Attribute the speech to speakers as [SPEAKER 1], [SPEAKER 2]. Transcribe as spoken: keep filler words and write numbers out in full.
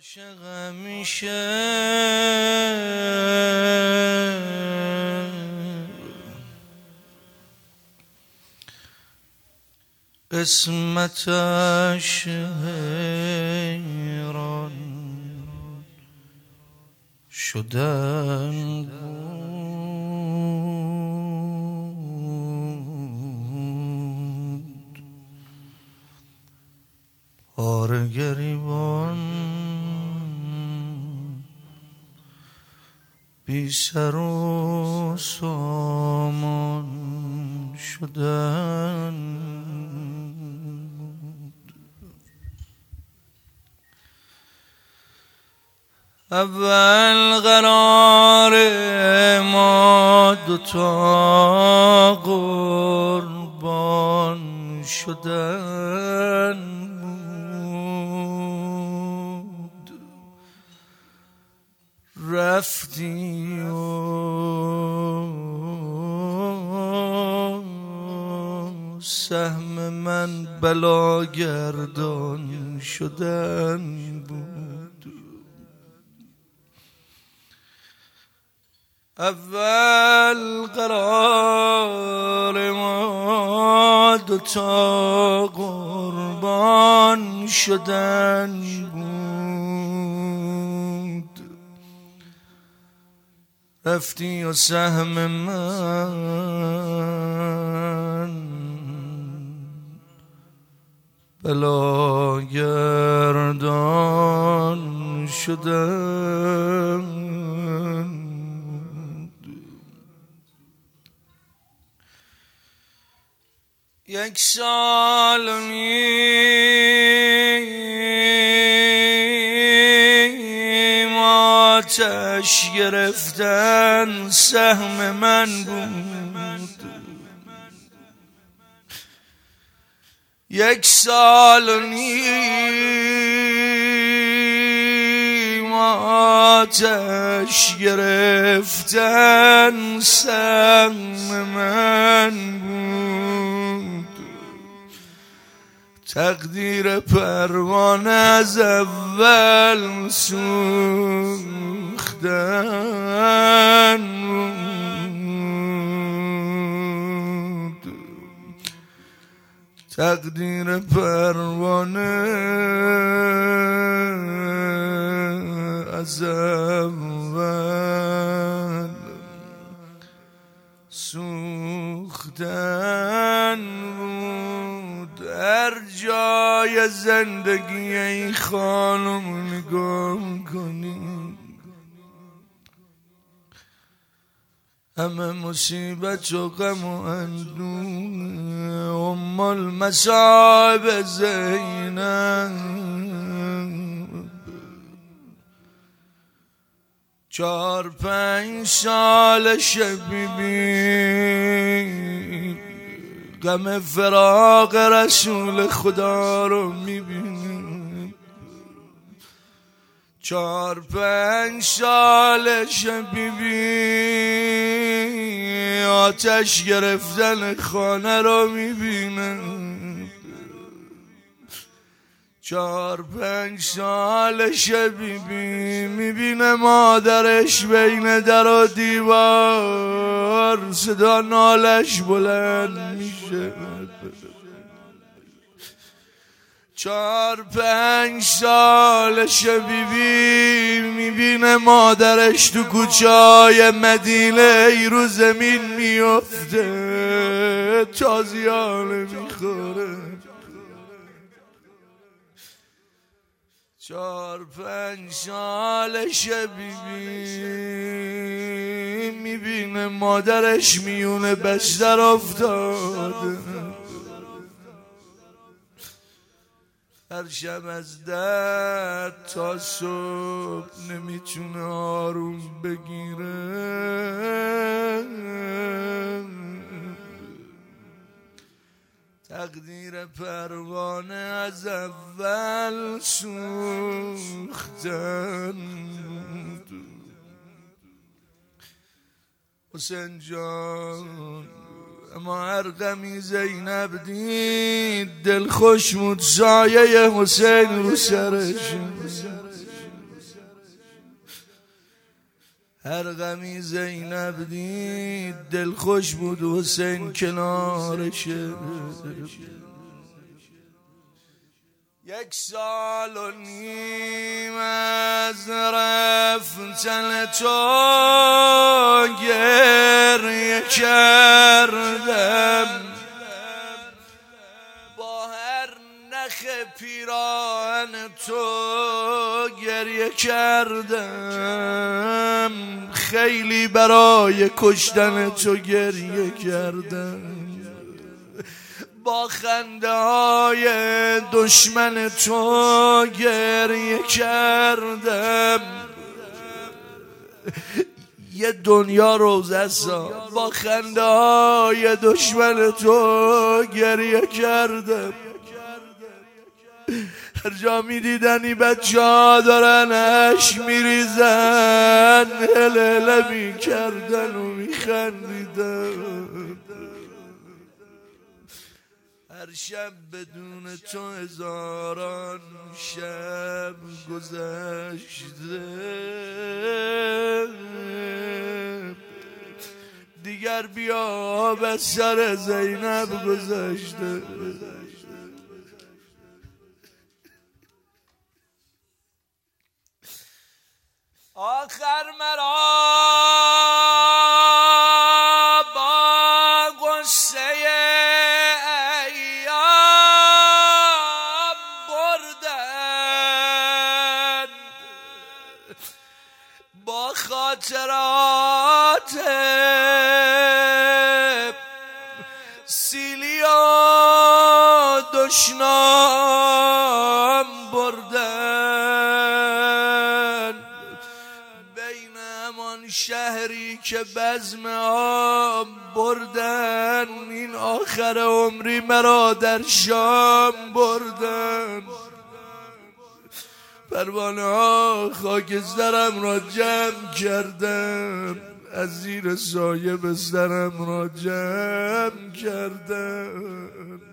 [SPEAKER 1] عاشق همیشه قسمتش حیران شدن بود. پاره گریبان بی سر و سامان شدن بود. اول قرار ما دوتا قربان شدن بود. رفتی و سهم من بلاگردان شدن بود. اول قرار ما دوتا قربان شدن بود. رفتی و سهم من بلاگردان شدن. یک سال و نیم آتش گرفتن سهم من بود. یک سال و نیم آتش گرفتن سهم من بود. تقدیر پروانه از اول سوختن بود. تقدیر پروانه از اول سوختن بود. هر جای زندگی ای خانم نگاه کنی همه مصیبت و غم و اندوه. ام المصائب زینب چار پنج سالش بیبی غم فراق رسول خدا رو میبینی. چار پنج سالش بیبی آتش گرفتن خانه رو میبینه. چار پنج سالش بیبی میبینه مادرش بین در و دیوار صدا نالش بلند میشه. چار پنج سالش بیبی میبینه مادرش تو کوچه‌های مدینه ای رو زمین میفته تازیانه میخوره. چار پنج سالش بیبی میبینه مادرش میونه بستر افتاده. هر شب از درد تا صبح نمیتونه آروم بگیره. تقدیر پروانه از اول سوختن. حسین جان اما هر غمی زینب دید دل خوش بود سایه حسین رو سرش. هر غمی زینب دید دل خوش بود حسین کنارشه. یک سال و نیم از رفتن تو گریه کردم، با هر نخ پیراهن تو گریه کردم، خیلی برای کشتن تو گریه کردم، با خنده های دشمن تو گریه کردم. یه دنیا روزه سا با خنده های دشمن تو گریه کردم. هر جا می دیدنی بچه ها دارن عشق می ریزن، هل هل می کردن و می خندیدن. هر شب بدون تو هزاران شب گذشته، دیگر بیا به سر زینب گذشته. آخر مرا با غصه ایام بردن، با خاطرات سیلی و دشنام بردن، بین همان شهری که بزم آب بردن، این آخر عمری مرا در شام بردن. پروانه ها خاکسترم را جمع کردم، از زیر سایه بسترم را جمع کردم.